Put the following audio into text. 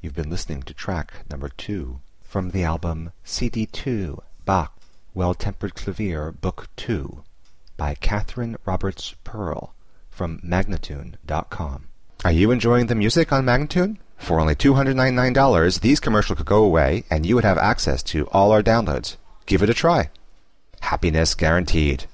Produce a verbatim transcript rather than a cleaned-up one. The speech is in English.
You've been listening to track number two from the album C D two, Bach, Well-Tempered Clavier, Book two, by Catherine Roberts Pearl from Magnatune dot com. Are you enjoying the music on Magnatune? For only two hundred ninety-nine dollars, these commercials could go away and you would have access to all our downloads. Give it a try. Happiness guaranteed.